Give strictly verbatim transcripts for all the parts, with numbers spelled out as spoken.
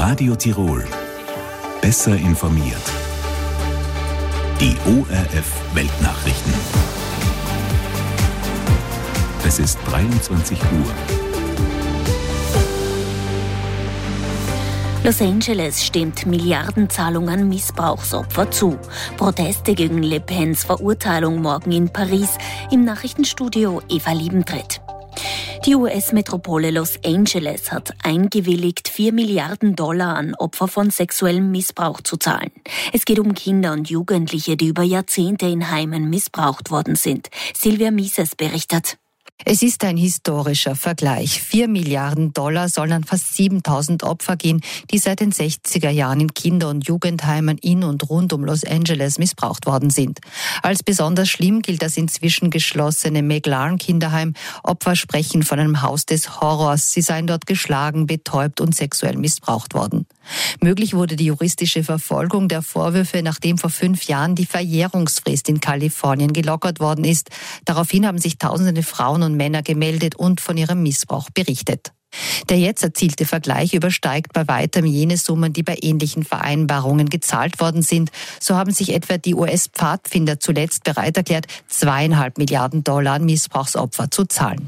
Radio Tirol. Besser informiert. Die O R F Weltnachrichten. Es ist dreiundzwanzig Uhr. Los Angeles stimmt Milliardenzahlung an Missbrauchsopfer zu. Proteste gegen Le Pens Verurteilung morgen in Paris. Im Nachrichtenstudio Eva Liebentritt. Die U S-Metropole Los Angeles hat eingewilligt, vier Milliarden Dollar an Opfer von sexuellem Missbrauch zu zahlen. Es geht um Kinder und Jugendliche, die über Jahrzehnte in Heimen missbraucht worden sind. Silvia Mises berichtet. Es ist ein historischer Vergleich. Vier Milliarden Dollar sollen an fast siebentausend Opfer gehen, die seit den sechziger Jahren in Kinder- und Jugendheimen in und rund um Los Angeles missbraucht worden sind. Als besonders schlimm gilt das inzwischen geschlossene McLaren-Kinderheim. Opfer sprechen von einem Haus des Horrors. Sie seien dort geschlagen, betäubt und sexuell missbraucht worden. Möglich wurde die juristische Verfolgung der Vorwürfe, nachdem vor fünf Jahren die Verjährungsfrist in Kalifornien gelockert worden ist. Daraufhin haben sich tausende Frauen und Männer gemeldet und von ihrem Missbrauch berichtet. Der jetzt erzielte Vergleich übersteigt bei weitem jene Summen, die bei ähnlichen Vereinbarungen gezahlt worden sind. So haben sich etwa die U S-Pfadfinder zuletzt bereit erklärt, zweieinhalb Milliarden Dollar an Missbrauchsopfer zu zahlen.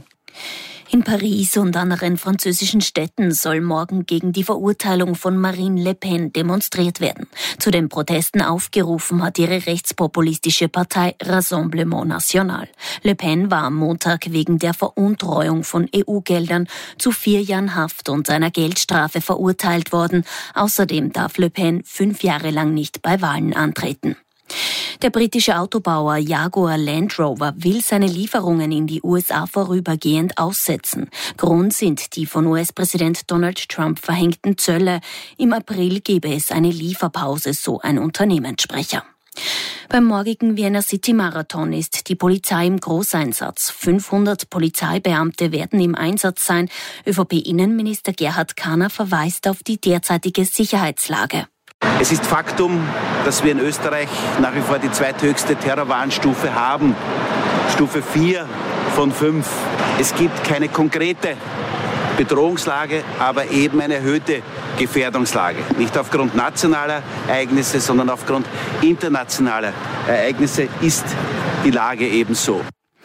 In Paris und anderen französischen Städten soll morgen gegen die Verurteilung von Marine Le Pen demonstriert werden. Zu den Protesten aufgerufen hat ihre rechtspopulistische Partei Rassemblement National. Le Pen war am Montag wegen der Veruntreuung von E U-Geldern zu vier Jahren Haft und einer Geldstrafe verurteilt worden. Außerdem darf Le Pen fünf Jahre lang nicht bei Wahlen antreten. Der britische Autobauer Jaguar Land Rover will seine Lieferungen in die U S A vorübergehend aussetzen. Grund sind die von U S-Präsident Donald Trump verhängten Zölle. Im April gebe es eine Lieferpause, so ein Unternehmenssprecher. Beim morgigen Vienna City Marathon ist die Polizei im Großeinsatz. fünfhundert Polizeibeamte werden im Einsatz sein. ÖVP-Innenminister Gerhard Kahner verweist auf die derzeitige Sicherheitslage. Es ist Faktum, dass wir in Österreich nach wie vor die zweithöchste Terrorwarnstufe haben. Stufe vier von fünf. Es gibt keine konkrete Bedrohungslage, aber eben eine erhöhte Gefährdungslage. Nicht aufgrund nationaler Ereignisse, sondern aufgrund internationaler Ereignisse ist die Lage ebenso.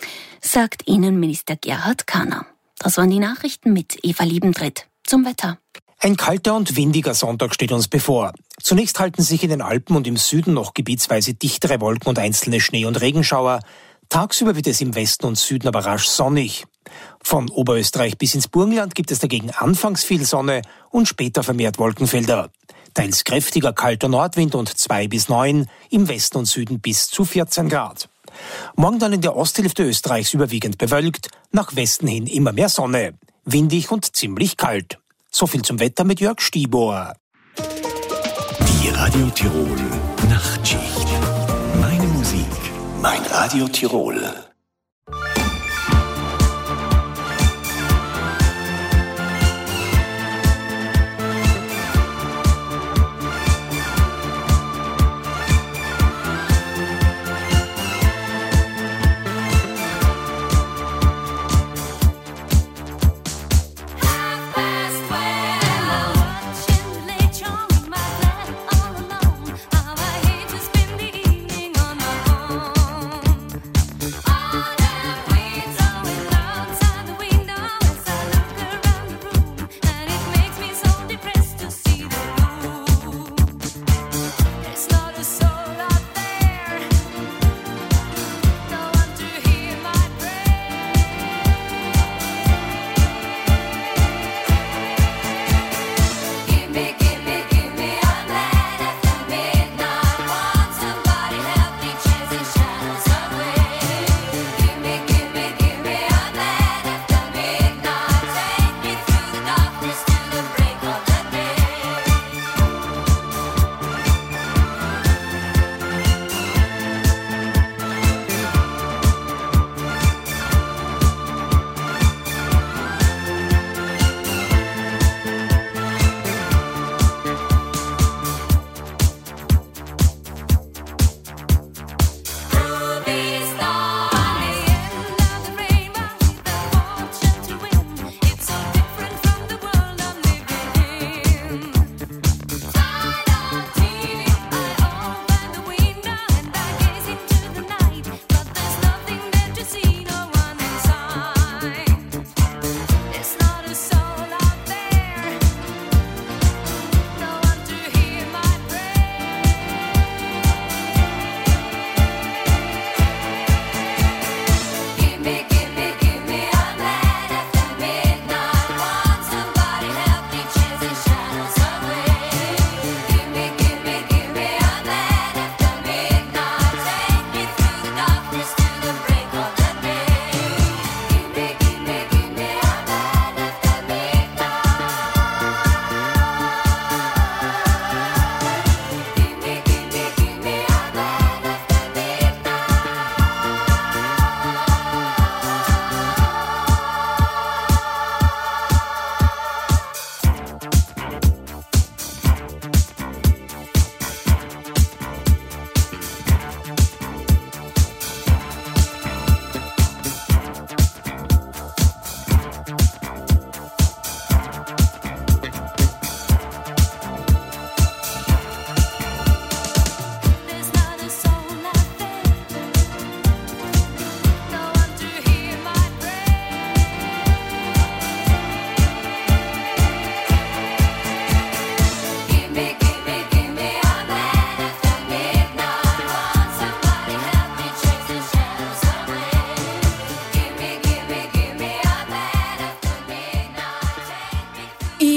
Sagt Innenminister Gerhard Kahner. Das waren die Nachrichten mit Eva Liebentritt. Zum Wetter. Ein kalter und windiger Sonntag steht uns bevor. Zunächst halten sich in den Alpen und im Süden noch gebietsweise dichtere Wolken und einzelne Schnee- und Regenschauer. Tagsüber wird es im Westen und Süden aber rasch sonnig. Von Oberösterreich bis ins Burgenland gibt es dagegen anfangs viel Sonne und später vermehrt Wolkenfelder. Teils kräftiger kalter Nordwind und zwei bis neun, im Westen und Süden bis zu vierzehn Grad. Morgen dann in der Osthälfte Österreichs überwiegend bewölkt, nach Westen hin immer mehr Sonne. Windig und ziemlich kalt. So viel zum Wetter mit Jörg Stibor. Die Radio Tirol Nachtschicht. Meine Musik, mein Radio Tirol. I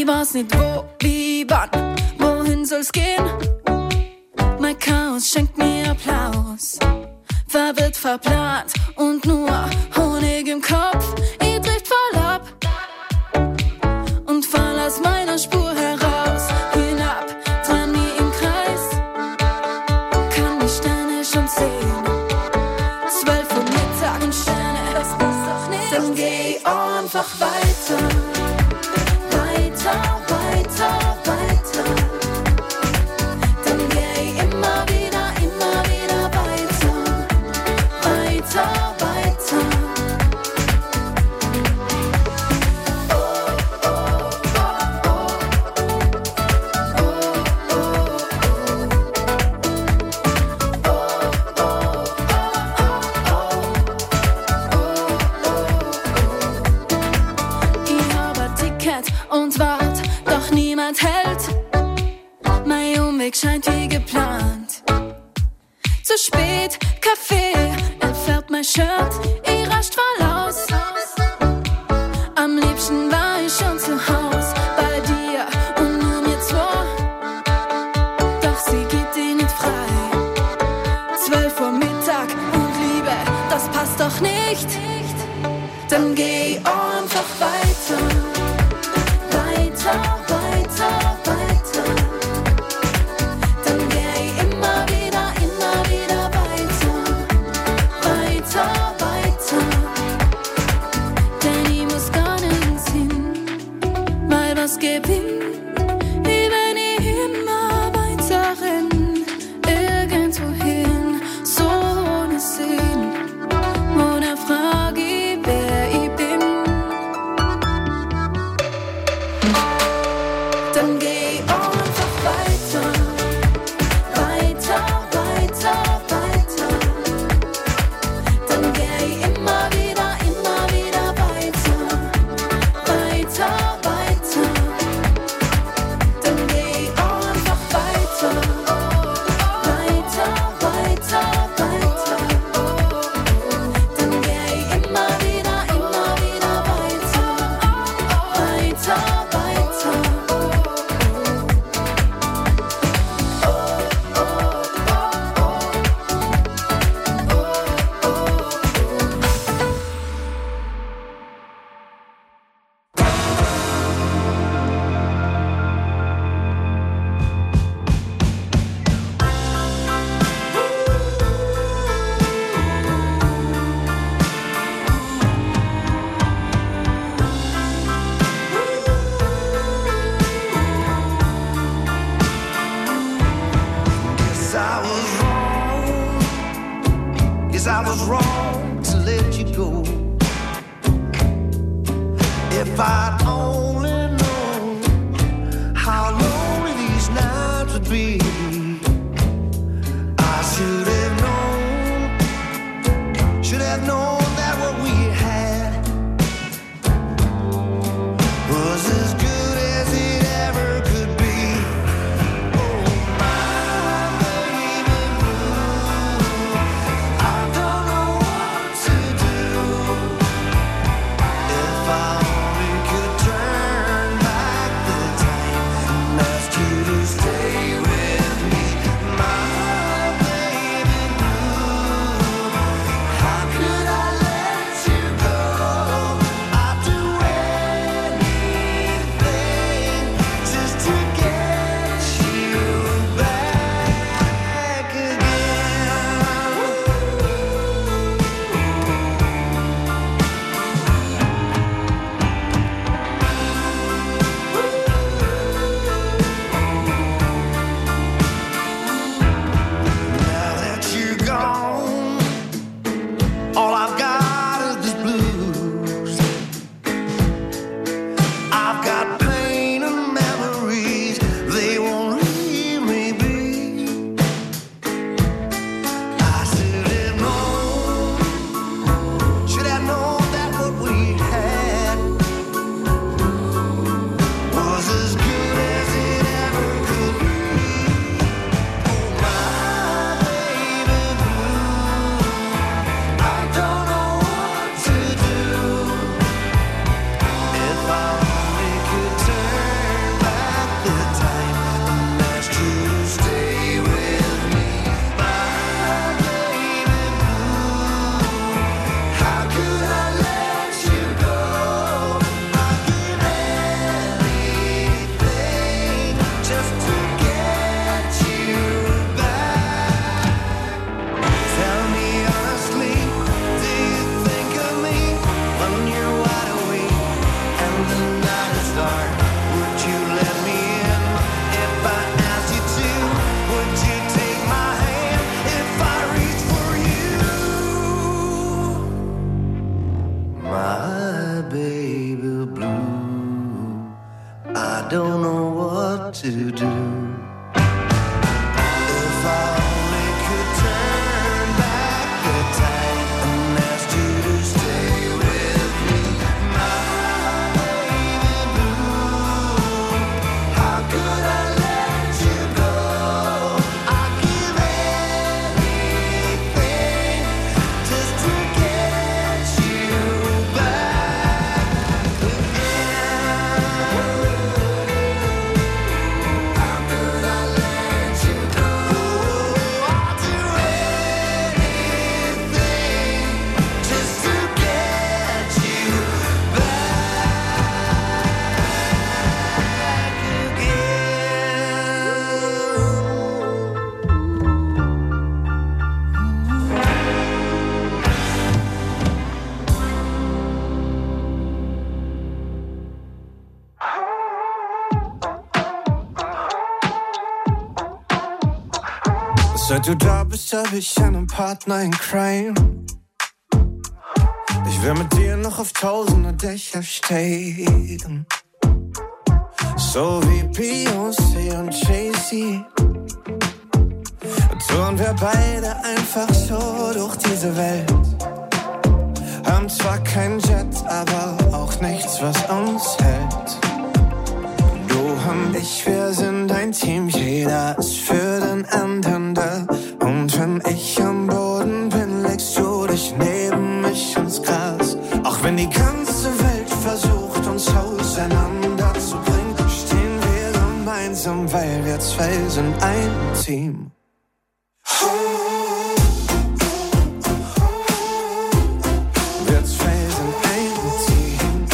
Ich weiß nicht wo, wie, wann, wohin soll's gehen? Mein Chaos schenkt mir Applaus. Verwirrt, verplant und nur Honig im Kopf. Ich drift voll ab und fall aus meiner Spur heraus. Hinab, dran wie im Kreis, kann die Sterne schon sehen. Zwölf Uhr Mittag und Sterne, das passt doch nicht. Dann geh einfach weiter, weiter, weiter, weiter. Dann geh immer wieder, immer wieder weiter, weiter, weiter. Oh, oh, oh, oh. Oh, oh, oh. Oh, ich hab ein Ticket und wart, doch niemand hält. Mein Umweg scheint wie geplant. Zu spät, Kaffee, entfärbt mein Shirt, ich rascht voll aus. Am liebsten war ich schon zu Haus, bei dir und nur mir zwei. Doch sie gibt ihn nicht frei. Zwölf Uhr Mittag und Liebe, das passt doch nicht. Dann geh einfach weiter, weiter, weiter, weiter. Dann geh immer wieder, immer wieder weiter, weiter, weiter. Denn ich muss gar nirgends hin, mal was gewinnen, wie wenn ich immer weiter renn, irgendwo hin, so ohne Sinn. Oder frag ich, wer ich bin. Dann geh einfach weiter, weiter, weiter, weiter. Dann geh immer wieder, immer wieder weiter, weiter, weiter. Dann geh einfach weiter, weiter, weiter, weiter. Dann geh immer wieder, immer wieder weiter, weiter, weiter. Yes, I was wrong. Yes, I was wrong to let you go. If I'd only known how lonely these nights would be, I should have known, should have known that what we had was as good as it ever could be. Oh, my baby blue, I don't know what to do. If I only could turn Seit du da bist, hab ich einen Partner in Crime. Ich will mit dir noch auf tausende Dächer steigen. So wie Beyoncé und Jay-Z. Touren wir beide einfach so durch diese Welt. Haben zwar kein Jet, aber auch nichts, was uns hält. Du und ich, wir sind ein Team, jeder ist für den anderen da. Und wenn ich am Boden bin, legst du dich neben mich ins Gras. Auch wenn die ganze Welt versucht, uns auseinanderzubringen, stehen wir gemeinsam, weil wir zwei sind ein Team. Wir zwei sind ein Team.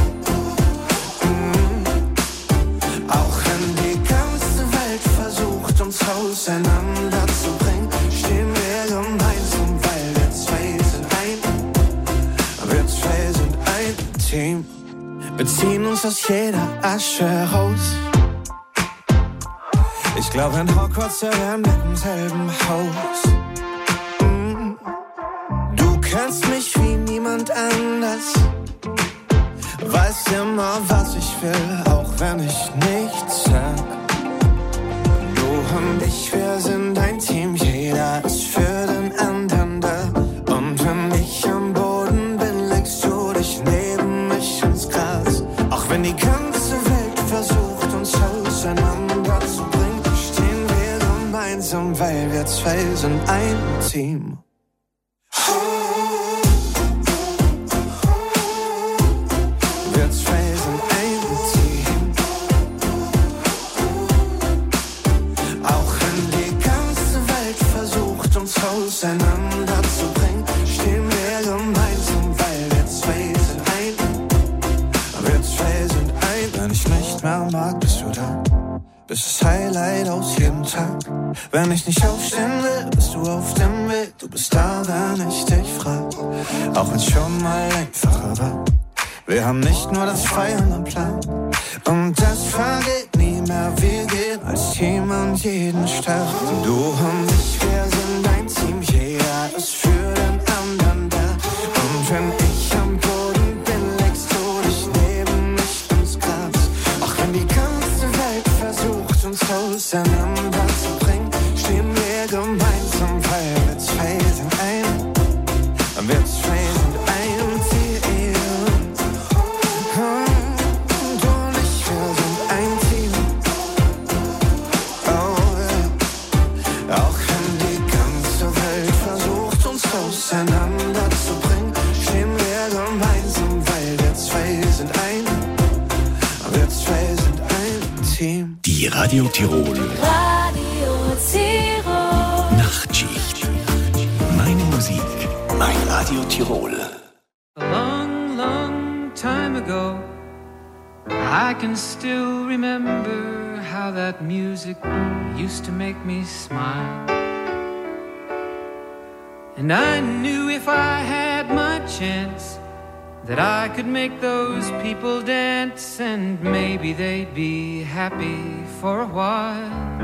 Mm. Auch wenn die ganze Welt versucht, uns auseinanderzubringen, stehen wir gemeinsam, weil wir zwei sind ein. Wir zwei sind ein Team. Wir ziehen uns aus jeder Asche raus. Ich glaube, in Hogwarts wären wir im selben Haus. Mm. Du kennst mich wie niemand anders. Weißt immer, was ich will, auch wenn ich nichts sag. Du und ich, wir sind ein Team, jeder ist für den anderen da. Und wenn ich am Boden bin, legst du dich neben mich ins Gras. Auch wenn die ganze Welt versucht, uns auseinanderzubringen, weil wir zwei sind ein Team. Wir zwei sind ein Team. Auch wenn die ganze Welt versucht, uns auseinanderzubringen, stehen wir gemeinsam, weil wir zwei sind ein. Wir zwei sind ein. Wenn ich nicht mehr mag, bist du da. Bist das Highlight aus jedem Tag. Wenn ich nicht aufstehen will, bist du auf dem Weg. Du bist da, wenn ich dich frag. Auch wenn's schon mal einfacher war. Wir haben nicht nur das Feiern am Plan. Und das vergeht nie mehr. Wir gehen als Team an jeden Start. Du und ich, wir sind ein Team. Jeder ist für den anderen da. Und wenn ich am Boden bin, legst du dich neben mich ins Gras. Auch wenn die ganze Welt versucht, uns auseinanderzubringen, stehen wir gemeinsam, weil wir zwei sind ein. Wir zwei sind ein Team. Du und ich, wir sind ein Team. Oh yeah. Auch wenn die ganze Welt versucht, uns auseinanderzubringen, stehen wir gemeinsam, weil wir zwei sind ein. Wir zwei sind ein Team. Die Radio Tirol Radio Tirol Nachtschicht. Meine Musik, mein Radio Tirol. A long, long time ago, I can still remember how that music used to make me smile. And I knew if I had my chance that I could make those people dance, and maybe they'd be happy for a while.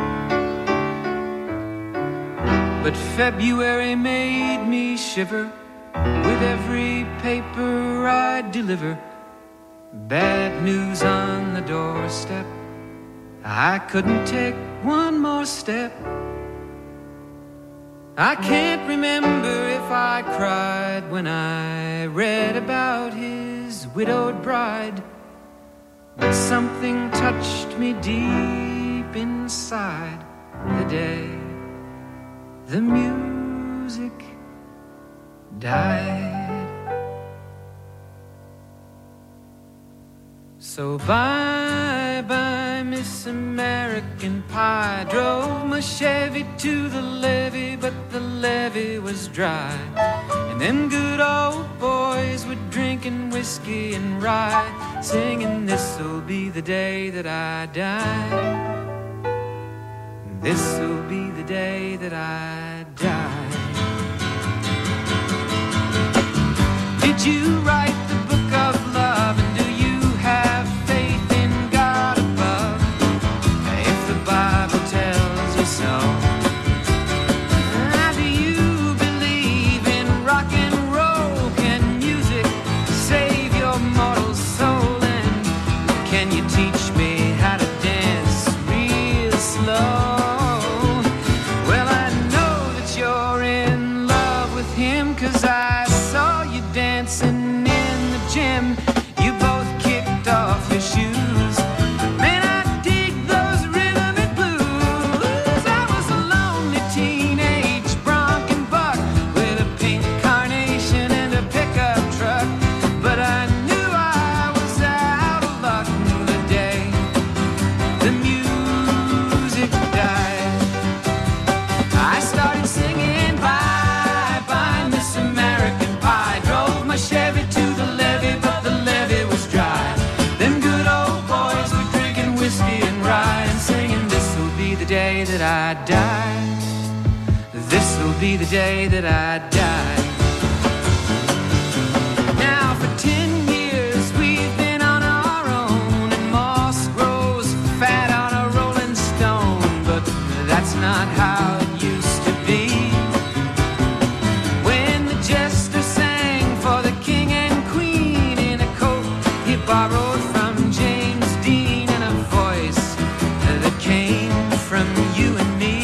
But February made me shiver with every paper I deliver. Bad news on the doorstep, I couldn't take one more step. I can't remember if I cried when I read about his widowed bride, but something touched me deep inside the day the music died. So bye bye Miss American Pie. Drove my Chevy to the levee, but the levee was dry. And them good old boys were drinking whiskey and rye, singing this'll be the day that I die. This'll be the day that I die. Did you write the book of love, and do you have faith in God above? If the Bible tells you so, alone, 'cause I saw you dancing in the gym. You both kicked off your shoes. Man, I dig those rhythm and blues. I was a lonely teenage bronc and buck with a pink carnation and a pickup truck. But I knew I was out of luck the day the music died. I started singing bye bye Miss American Pie. Drove my Chevy to the levee, but the levee was dry. Them good old boys were drinking whiskey and rye and singing, this'll be the day that I die. This'll be the day that I die. Now for ten years we've been on our own, and moss grows fat on a rolling stone. But that's not how it used to be. When the jester sang for the king and queen in a coat he borrowed from James Dean, and a voice that came from you and me.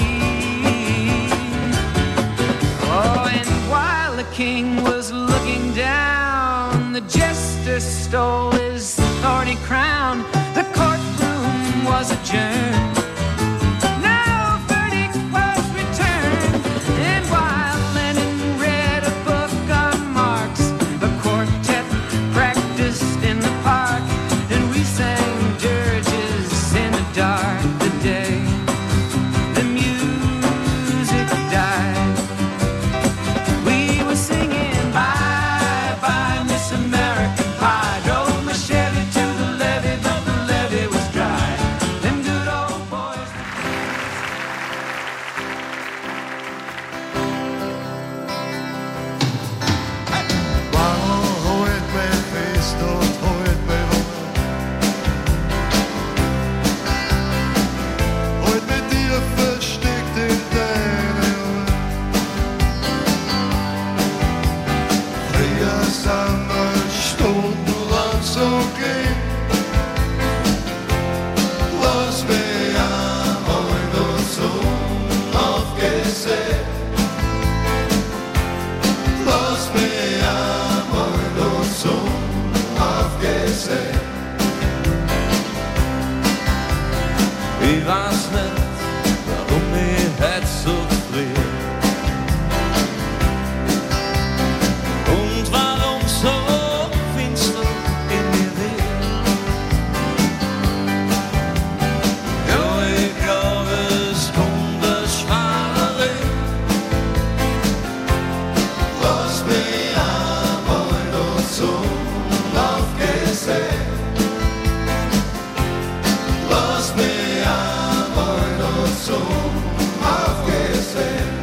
Oh, and while the king was looking down, the jester stole his thorny crown. The courtroom was adjourned. No verdict was returned. And while Lenin read a book on Marx, the quartet practiced in the park, and we sang dirges in the dark the day the music died. We were singing bye bye Miss American Pie. Drove my Chevy to the levee, but the levee was dry. Them good old boys. Waarom hoort mijn feest dat hoort bij wat? Ooit met dir versteckt in deine Uhr. Früher sind wir stundenlang so gehen. Lass mich einmal nur so aufgesehen. Lass mich einmal nur so aufgesehen. Ich weiß nicht, warum ich heute so friere und warum so finster in mir wird. Ja, ich glaube, es kommt ein schwarer Regen. Lass mich einmal nur so aufgesehen. Lass mich einmal nur so aufgesehen.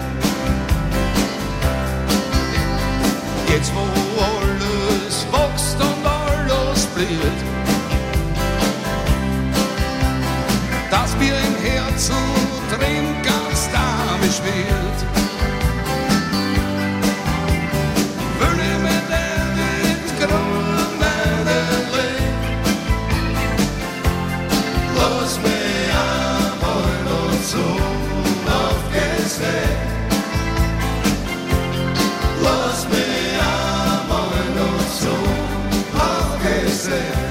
Jetzt wo alles wächst und alles blüht, das Bier im Herzen drin ganz damisch wird. Will ich mit der nicht grunde leben. Lass mich einmal nur so aufgesehen. Lass mich einmal nur so aufgesehen.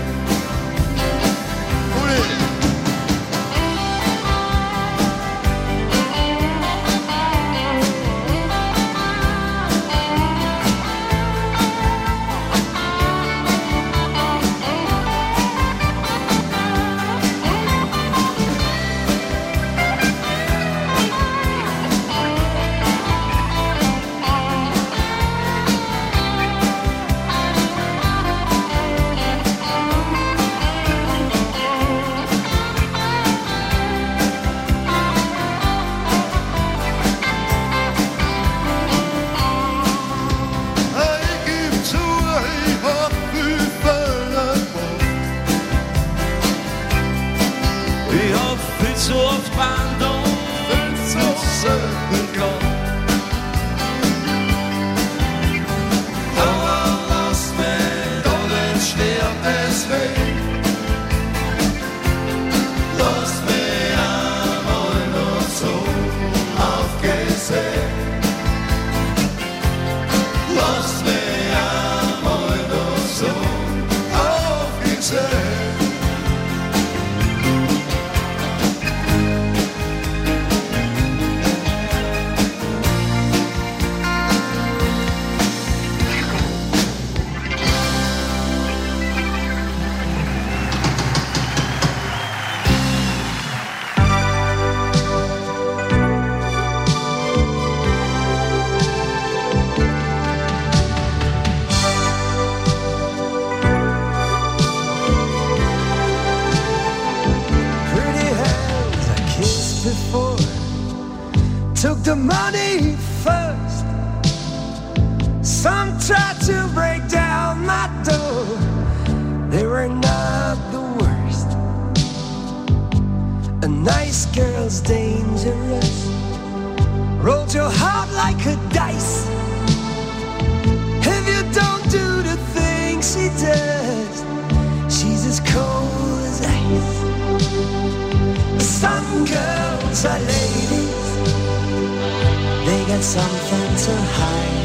tried to break down my door. They were not the worst. A nice girl's dangerous. Rolls your heart like a dice. If you don't do the things she does, she's as cold as ice. Some girls are ladies. They got something to hide.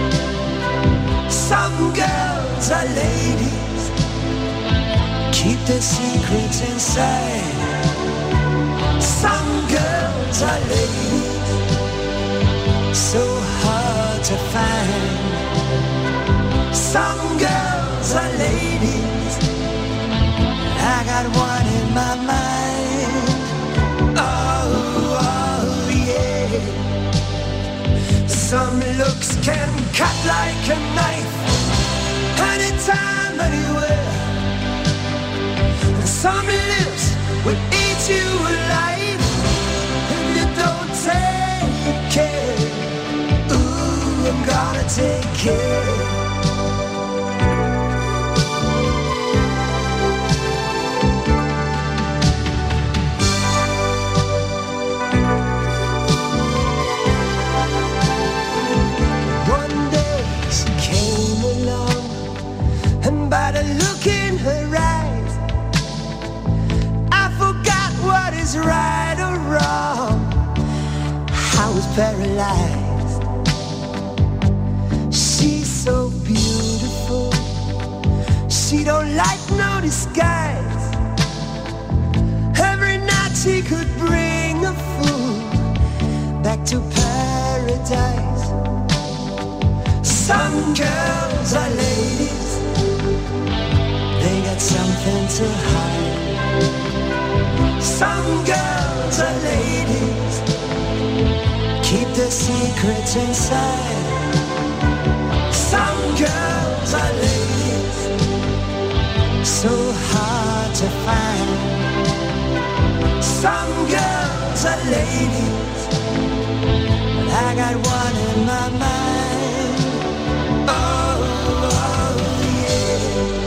Some girls are ladies. Keep their secrets inside. Some girls are ladies. So hard to find. Some girls are ladies. I got one in my mind. Oh, oh yeah. Some looks can cut like a knife, anytime, anywhere. And some lips will eat you alive if you don't take care. Ooh, I'm gonna take care. By the look in her eyes, I forgot what is right or wrong. I was paralyzed. She's so beautiful. She don't like no disguise. Every night she could bring a fool back to paradise. Some girls are ladies. They got something to hide. Some girls are ladies. Keep their secrets inside. Some girls are ladies. So hard to find. Some girls are ladies. But I got one in my mind. Oh, oh yeah.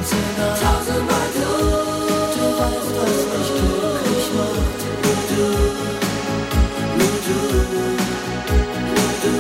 ganz egal. Tausendmal du, du weißt, was mich glücklich macht. Nur du, nur du, nur du.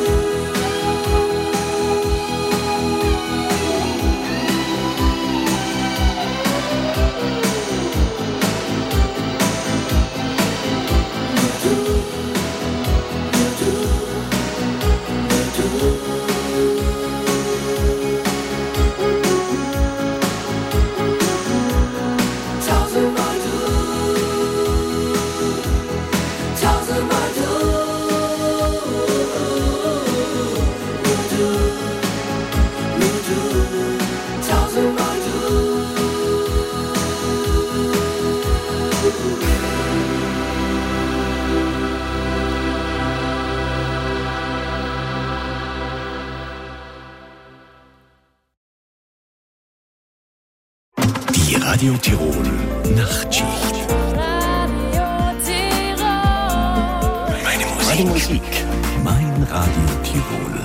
Die Radio Tirol Nachtschicht. Meine Musik. Meine Musik. Mein Radio Tirol.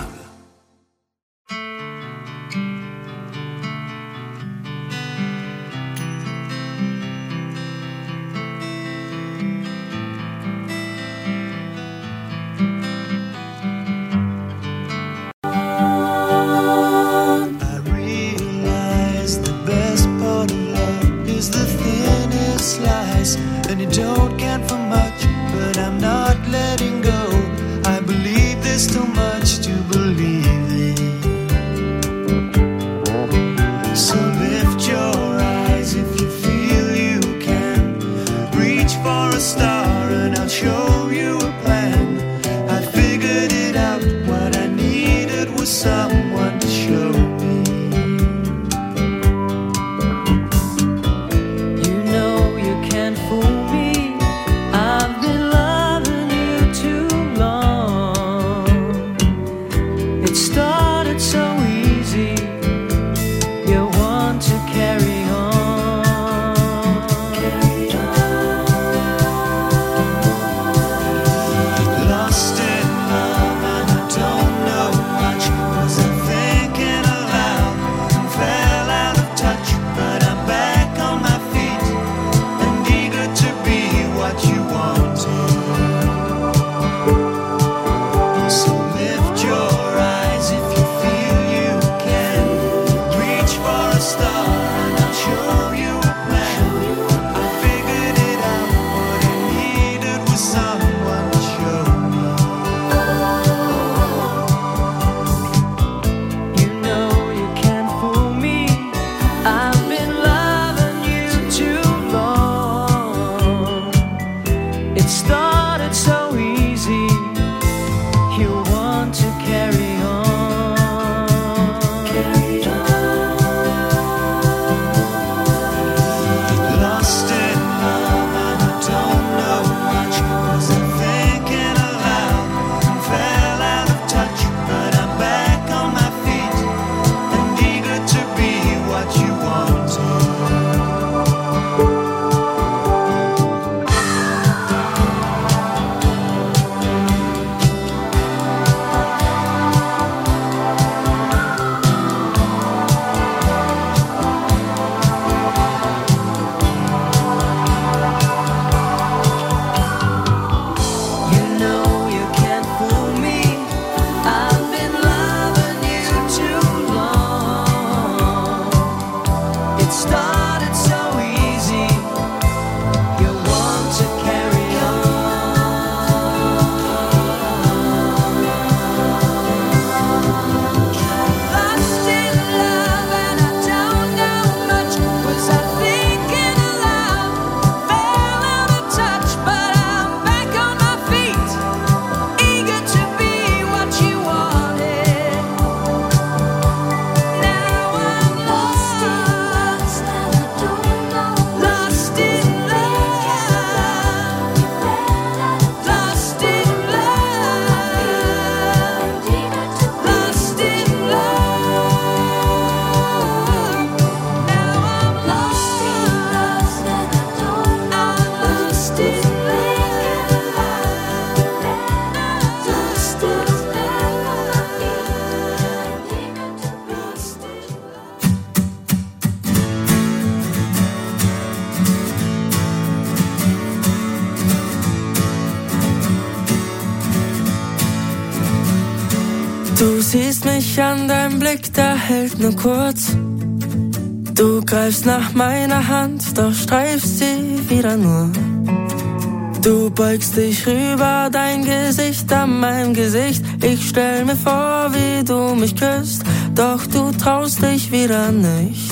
Du siehst mich an, dein Blick, der hält nur kurz. Du greifst nach meiner Hand, doch streifst sie wieder nur. Du beugst dich rüber, dein Gesicht an meinem Gesicht. Ich stell mir vor, wie du mich küsst, doch du traust dich wieder nicht.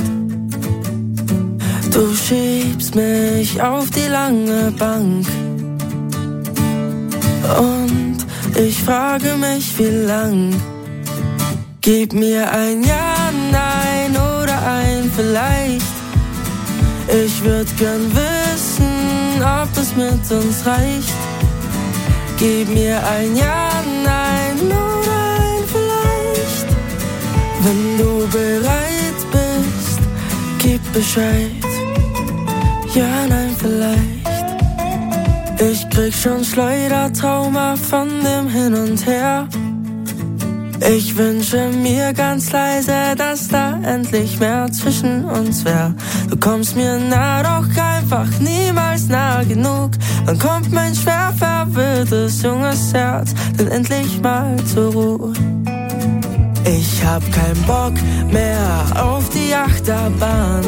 Du schiebst mich auf die lange Bank und ich frage mich, wie lang. Gib mir ein Ja, Nein oder ein Vielleicht. Ich würd gern wissen, ob es mit uns reicht. Gib mir ein Ja, Nein oder ein Vielleicht. Wenn du bereit bist, gib Bescheid. Ja, nein, vielleicht. Ich krieg schon Schleudertrauma von dem Hin und Her. Ich wünsche mir ganz leise, dass da endlich mehr zwischen uns wär. Du kommst mir nah, doch einfach niemals nah genug. Dann kommt mein schwer verwirrtes junges Herz denn endlich mal zur Ruhe. Ich hab keinen Bock mehr auf die Achterbahn.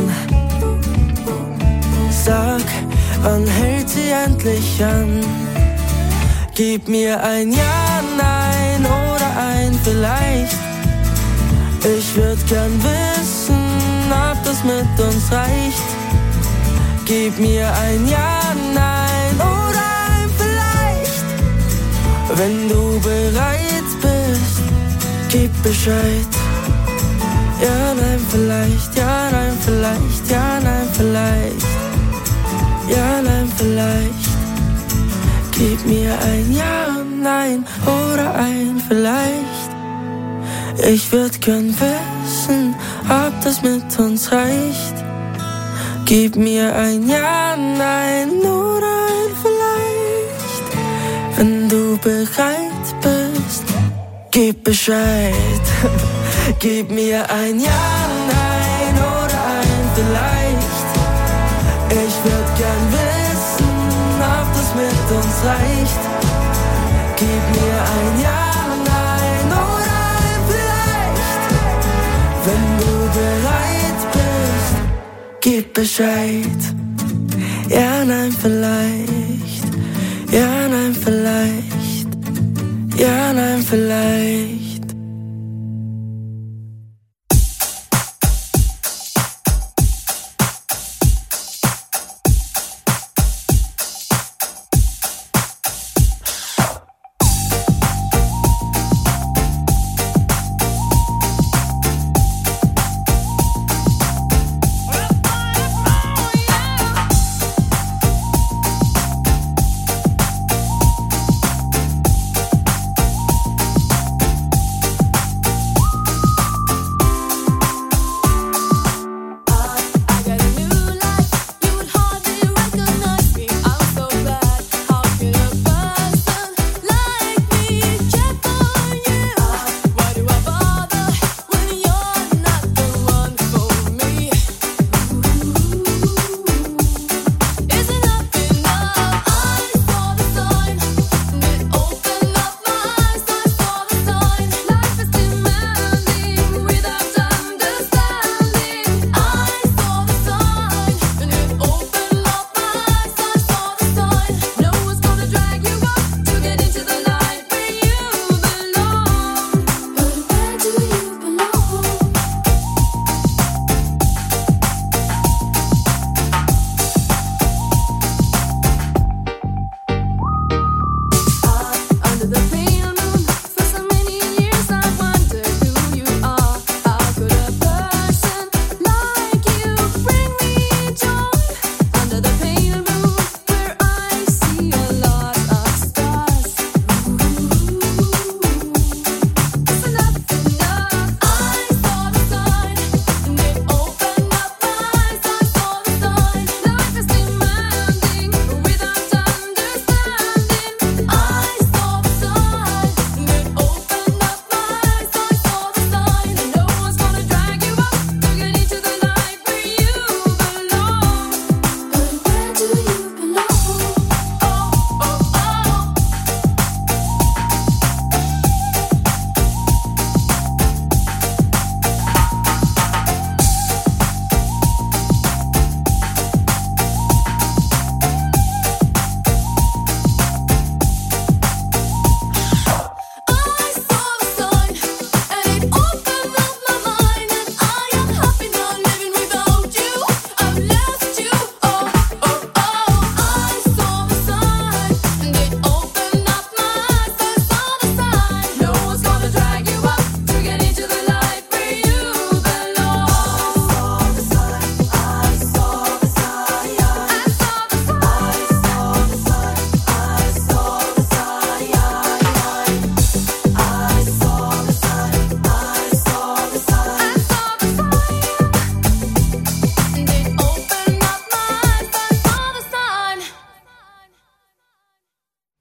Sag, wann hält sie endlich an? Gib mir ein Ja, Nein oder ein Vielleicht. Ich würd gern wissen, ob das mit uns reicht. Gib mir ein Ja, Nein oder ein Vielleicht. Wenn du bereit bist, gib Bescheid. Ja, nein, vielleicht, ja, nein, vielleicht, ja, nein, vielleicht. Ja, nein, vielleicht. Gib mir ein Ja, Nein oder ein Vielleicht. Ich würd gern wissen, ob das mit uns reicht. Gib mir ein Ja, Nein oder ein Vielleicht. Wenn du bereit bist, gib Bescheid. Gib mir ein Ja, Nein oder ein Vielleicht. Ich würd gern wissen, ob das mit uns reicht. Gib mir ein Ja, Nein oder ein Vielleicht. Wenn du bereit bist, gib Bescheid. Ja, nein, vielleicht. Ja, nein, vielleicht. Ja, nein, vielleicht.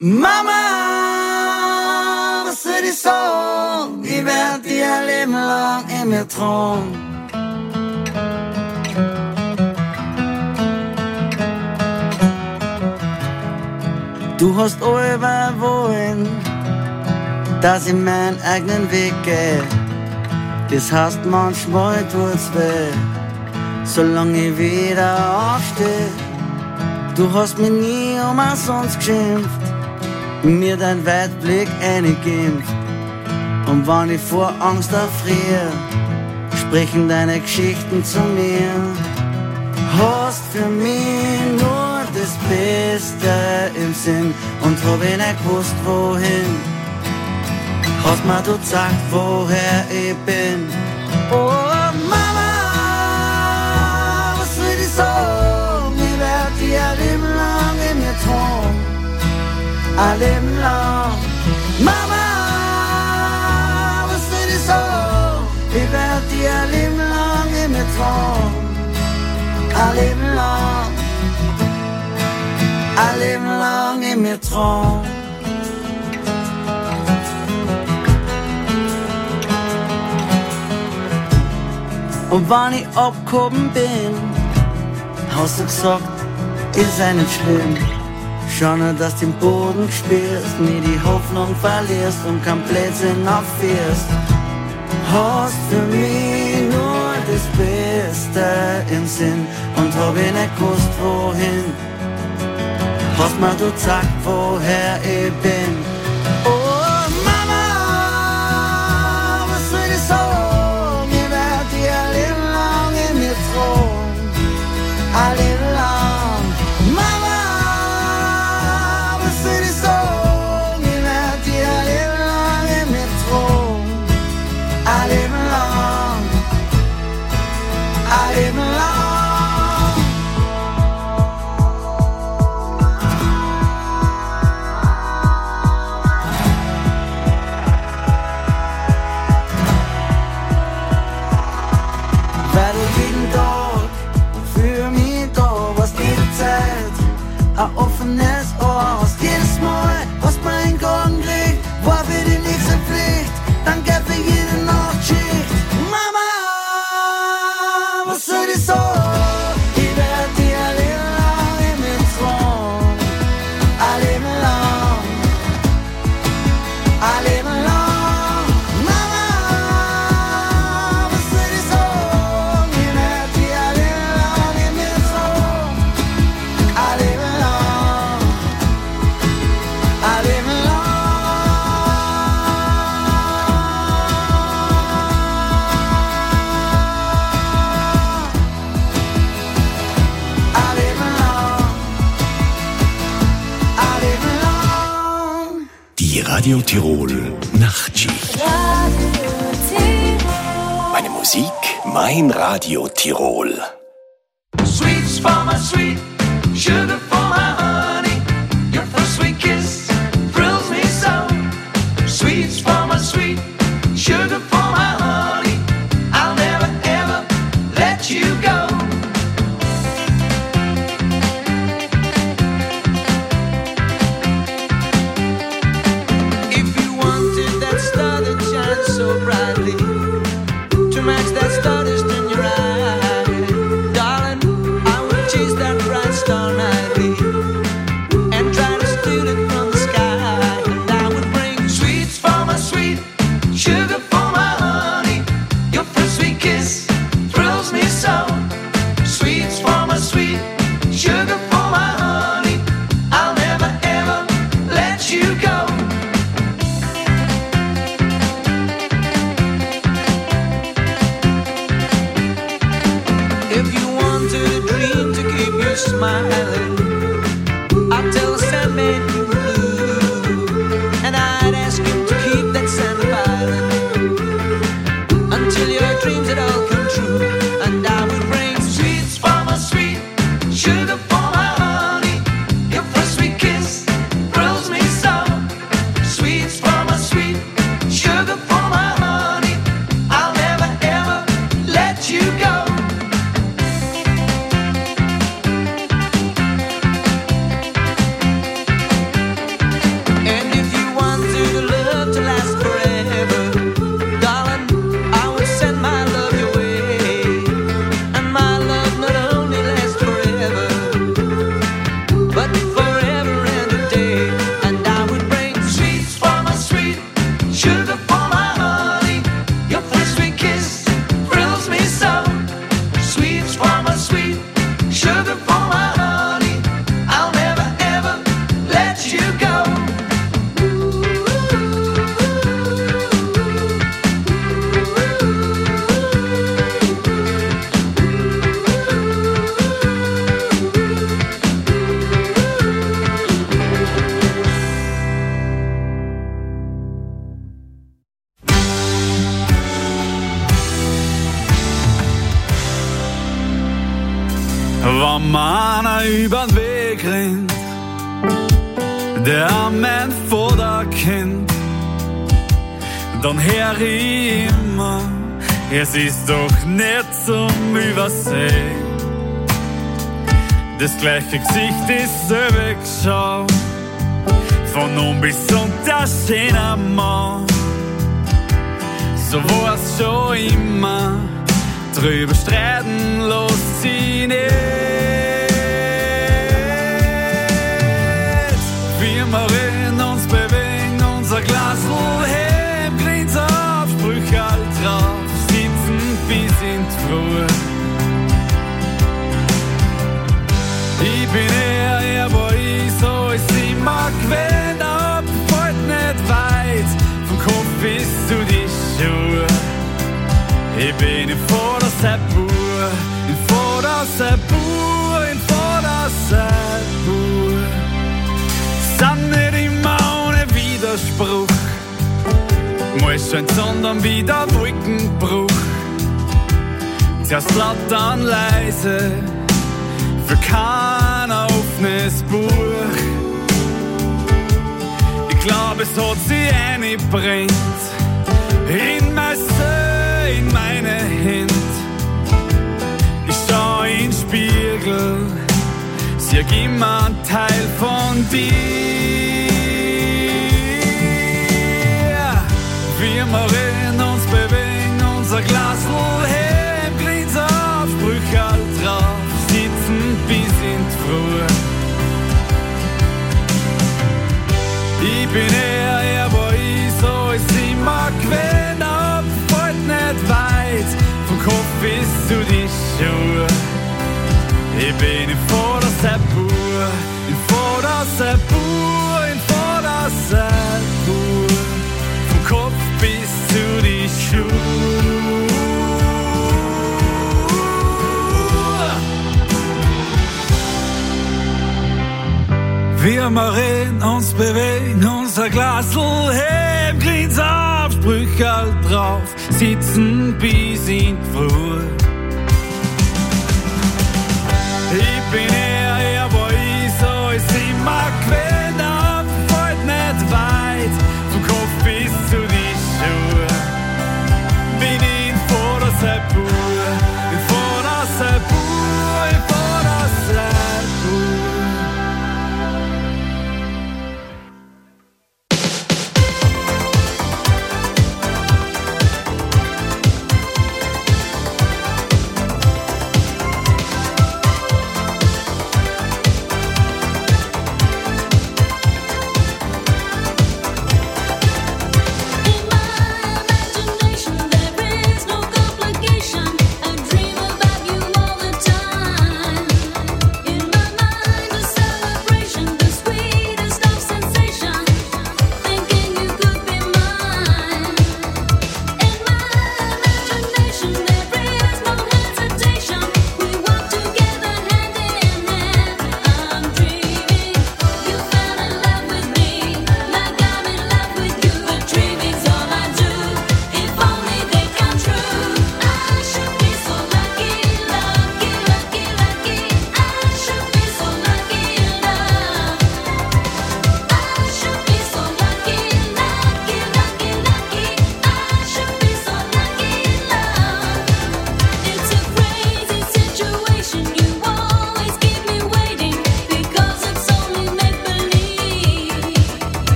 Mama, was soll ich sagen? Ich werd dir ein Leben lang in mir tragen. Du hast alle wollen, dass ich meinen eigenen Weg gehe. Das heißt, manchmal tut's weh, solange ich wieder aufsteh. Du hast mich nie umsonst geschimpft, mir dein Weitblick eingegeben. Und wenn ich vor Angst erfriere, sprechen deine Geschichten zu mir. Hast für mich nur das Beste im Sinn und hab ich nicht gewusst, wohin. Hast mir du gesagt, woher ich bin. Oh Mama, was soll ich sagen? Ich werd dir ein Leben lang in mir tragen. Ein Leben lang. Mama, was soll ich sagen? Ich werd dir ein Leben lang in mir tragen. Ein Leben lang. Ein Leben lang in mir tragen. Und wenn ich abgehoben bin, hast du gesagt, ist ja nicht schlimm. Schau nur, dass du den Boden spürst, nie die Hoffnung verlierst und kein Blödsinn aufführst. Hast für mich nur das Beste im Sinn und hab ich nicht gewusst, wohin. Hast mir du gesagt, woher ich bin. Oh Mama, was soll ich sagen? Ich werd dir ein Leben lang in mir tragen. Ein Leben lang. Mama, was soll ich sagen? Ich werd dir ein Leben lang in mir tragen. Ein Leben lang. Ein Leben lang. Ein offenes Ohr, hast jedes Mal, was man in den Garten kriegt, war für die nächste Pflicht, danke für jede Nachtschicht. Mama, was soll ich sagen? Ich werd dir ein Leben lang in mir tragen. Ein Leben lang. Ein Leben lang. Mama, was soll ich sagen? Ich werd dir ein Leben lang in mir tragen. Ein Leben lang. Die Radio Tirol Nachtschicht. Meine Musik, mein Radio Tirol. Sweets for my sweet, sugar for my honey. Your first sweet kiss thrills me so. Sweets for my sweet, sugar for my honey. I'll never ever let you go. If you wanted that star that shines so brightly, to match that stardust in your eye, darling, I would chase that bright star nightly and try to steal it from the sky. And I would bring sweets for my sweet, sugar for my honey. Your first sweet kiss thrills me so. Sweets for my sweet, sugar for my honey. I'll never ever let you go. If you wanted a dream to keep you smiling, I'd tell the Sandman you were blue, and I'd ask him to keep that sand island until your dreams had all come true. And I would bring sweets for my sweet, sugar for my honey. Your first sweet kiss thrills me so. Sweets for my sweet, sugar for my honey. I'll never ever let you go. sweet sugar for my honey. I'll never ever let you go. Wenn man einer übern Weg rennt, der mein Vater kennt, dann hör ich immer, es ist doch nicht zum Übersehen. Das gleiche Gesicht ist selber geschaut, von oben bis unter schöner Mann. So war's schon immer, drüber streiten los sie nicht. Wir machen uns bewegen, unser Glasl heben, Grins auf, Sprüche all drauf, sitzen bis in die Früh. Ich bin eher, er war ich, so ist immer gewähnt, ab, fällt nicht weit, vom Kopf bis zu die Schuhe. Ich bin im Vorderseppur, im Vorderseppur, im Vorderseppur. Sind nicht immer ohne Widerspruch, mal schön, sondern wieder Wolkenbruch. Zuerst laut, dann leise, für kein offenes Buch. Ich glaub, es hat sie eingebrennt, in mein Seele, in meine Hände. Ich schau in den Spiegel, sieh immer ein Teil von dir. Wir machen uns bewegen, unser Glasl heben, Grins auf, Sprüche all drauf, sitzen bis in die Früh. Ich bin er, er war ich, so ist immer gewähnt, ab, fällt nicht weit, vom Kopf bis zu die Schuhe. Ich bin im Vorderseppur, im Vorderseppur, im Vorderseppur, vom Kopf bis zu die Schuhe. Wir machen uns bewegen, unser Glasl heben, Grins auf, Sprüche all drauf, sitzen bis in die Früh. Ich bin er, er war ich, so ist immer gewähnt, ab, fällt nicht weit, vom Kopf bis zu die Schuhe. Bin ich in Vorderseppur, in Vorderseppur, in Vorderseppur.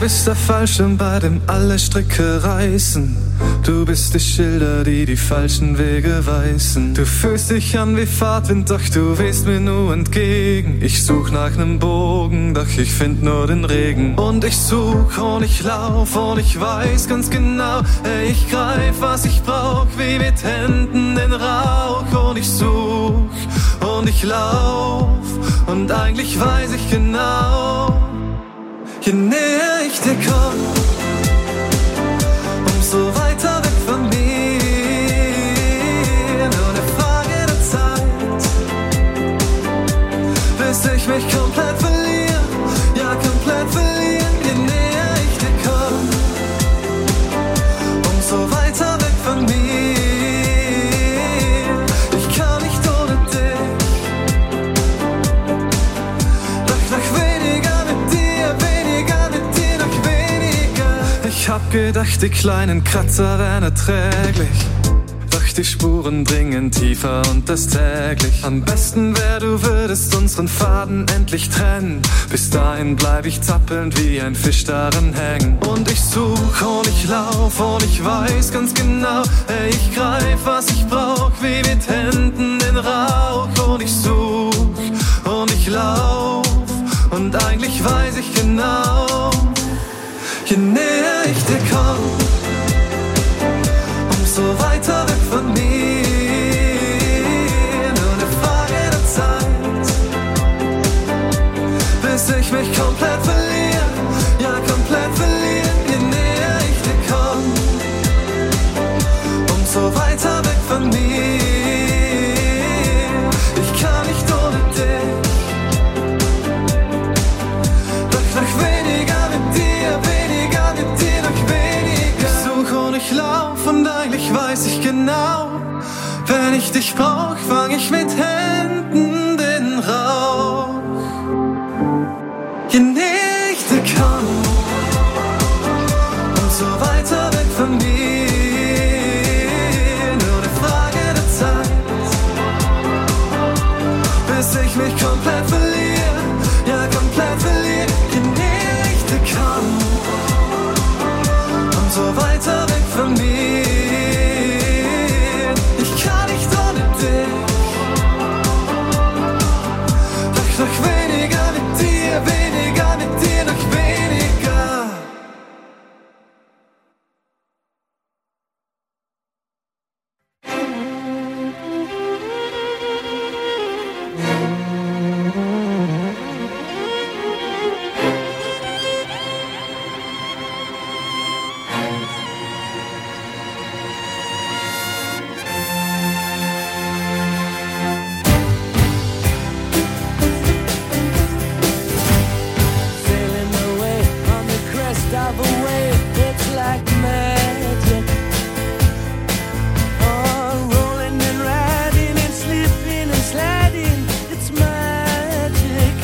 bist der Fallschirm, bei dem alle Stricke reißen. Du bist die Schilder, die die falschen Wege weisen. Du fühlst dich an wie Fahrtwind, doch du wehst mir nur entgegen. Ich such nach nem Bogen, doch ich find nur den Regen. Und ich such und ich lauf und ich weiß ganz genau, ey, ich greif, was ich brauch, wie mit Händen den Rauch. Und ich such und ich lauf und eigentlich weiß ich genau, je näher ich dir komm, umso weiter weg von mir. Nur eine Frage der Zeit, bis ich mich komplett verliere. Ja, komplett verliere. Je näher ich dir komm, umso weiter weg von mir. Ich kann nicht ohne dich, doch noch weniger mit dir, weniger mit dir, noch weniger. Ich hab gedacht, die kleinen Kratzer wären erträglich, doch die Spuren dringen tiefer und das täglich. Am besten wär, du würdest unseren Faden endlich trennen. Bis dahin bleib ich zappelnd wie ein Fisch darin hängen. Und ich such und ich lauf und ich weiß ganz genau, ey, ich greif, was ich brauch, wie mit Händen den Rauch. Und ich such und ich lauf und eigentlich weiß ich genau, je näher ich dir komm, umso weiter weg von mir. Nur eine Frage der Zeit, bis ich mich komplett verliere. Ja, komplett verliere. Je näher ich dir komm, umso weiter weg von mir. Ich kann nicht ohne dich, doch noch weniger mit dir, weniger mit dir, noch weniger. Ich such und ich lauf und eigentlich weiß ich genau, wenn ich dich brauch, fang ich mit Händen den Rauch. Je näher ich dir komm, umso weiter weg von mir. Nur eine Frage der Zeit, bis ich mich komplett verliere. Ja, komplett verliere. Je näher ich dir komm, umso weiter weg von mir. Ich kann nicht ohne dich, doch noch weniger mit dir, weniger mit dir, noch weniger. Sailing away on the crest of a wave, it's like magic. Oh, rolling and riding and slipping and sliding, it's magic.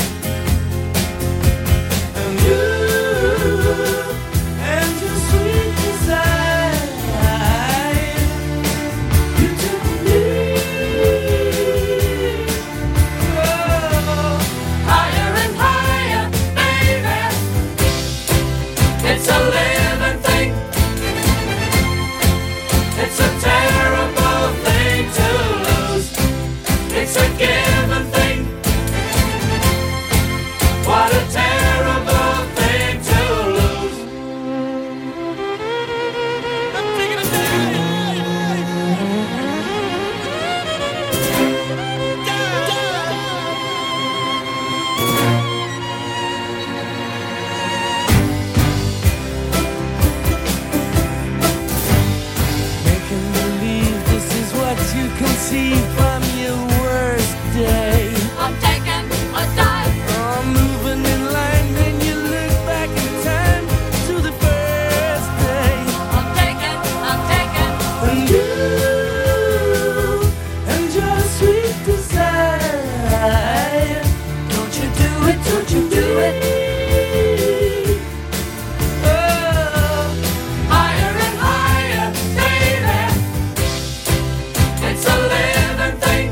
And you and your sweet desire, you took me oh, Higher and higher, baby. It's a living thing. It's a terrible thing to lose. It's a given thing. What a terrible thing to lose. making believe this is what you can see from your worst day. I'm taking a dive. Oh, moving in line, then you look back in time to the first day. I'm taking, I'm taking. And you and your sweet desire, Don't you do it, don't you do it. oh, Higher and higher, baby. It's a living thing.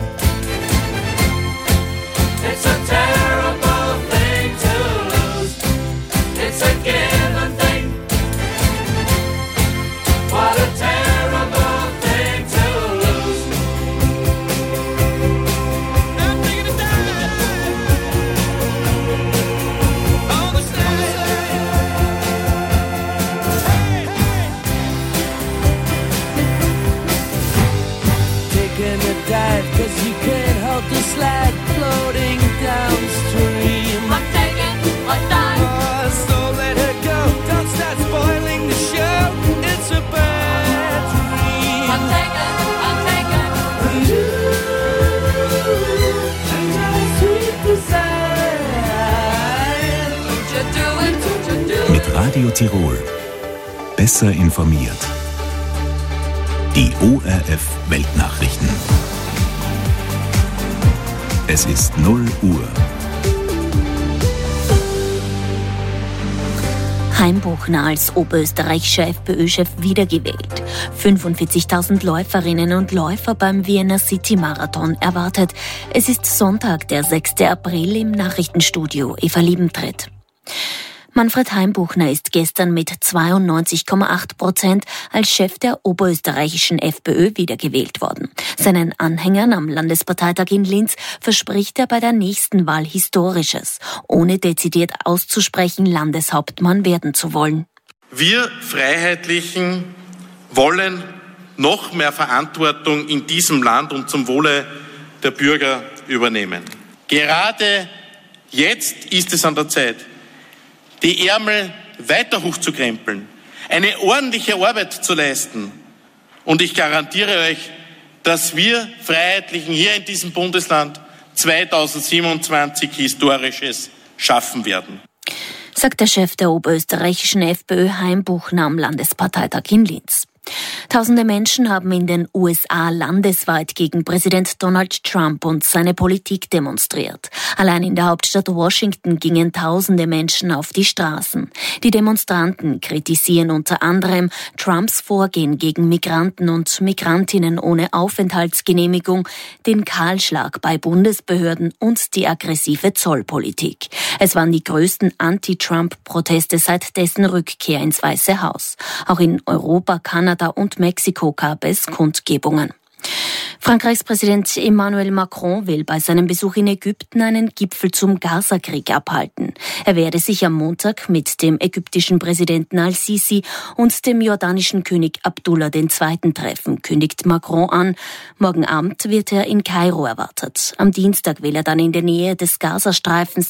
'cause you can't help the slide floating downstream. I'm taking my time. Oh, so let her go. Don't start spoiling the show. It's a bad dream. I'm taking, I'm taking. And you, and your sweet desire. Don't you do it, don't you do it. Mit Radio Tirol. Besser informiert. Die O R F Weltnachrichten. Es ist null Uhr. Heimbuchner als oberösterreichischer FPÖ-Chef wiedergewählt. fünfundvierzigtausend Läuferinnen und Läufer beim Vienna City Marathon erwartet. Es ist Sonntag, der sechster April, im Nachrichtenstudio. Eva Liebentritt. Manfred Heimbuchner ist gestern mit zweiundneunzig Komma acht Prozent als Chef der oberösterreichischen FPÖ wiedergewählt worden. Seinen Anhängern am Landesparteitag in Linz verspricht er bei der nächsten Wahl Historisches, ohne dezidiert auszusprechen, Landeshauptmann werden zu wollen. Wir Freiheitlichen wollen noch mehr Verantwortung in diesem Land und zum Wohle der Bürger übernehmen. Gerade jetzt ist es an der Zeit, die Ärmel weiter hochzukrempeln, eine ordentliche Arbeit zu leisten. Und ich garantiere euch, dass wir Freiheitlichen hier in diesem Bundesland zweitausendsiebenundzwanzig Historisches schaffen werden. Sagt der Chef der oberösterreichischen FPÖ Heimbuchner am Landesparteitag in Linz. Tausende Menschen haben in den U S A landesweit gegen Präsident Donald Trump und seine Politik demonstriert. Allein in der Hauptstadt Washington gingen tausende Menschen auf die Straßen. Die Demonstranten kritisieren unter anderem Trumps Vorgehen gegen Migranten und Migrantinnen ohne Aufenthaltsgenehmigung, den Kahlschlag bei Bundesbehörden und die aggressive Zollpolitik. Es waren die größten Anti-Trump-Proteste seit dessen Rückkehr ins Weiße Haus. Auch in Europa, Kanada und Mexiko gab es Kundgebungen. Frankreichs Präsident Emmanuel Macron will bei seinem Besuch in Ägypten einen Gipfel zum Gaza-Krieg abhalten. Er werde sich am Montag mit dem ägyptischen Präsidenten al-Sisi und dem jordanischen König Abdullah der Zweite treffen, kündigt Macron an. Morgen Abend wird er in Kairo erwartet. Am Dienstag will er dann in der Nähe des Gazastreifens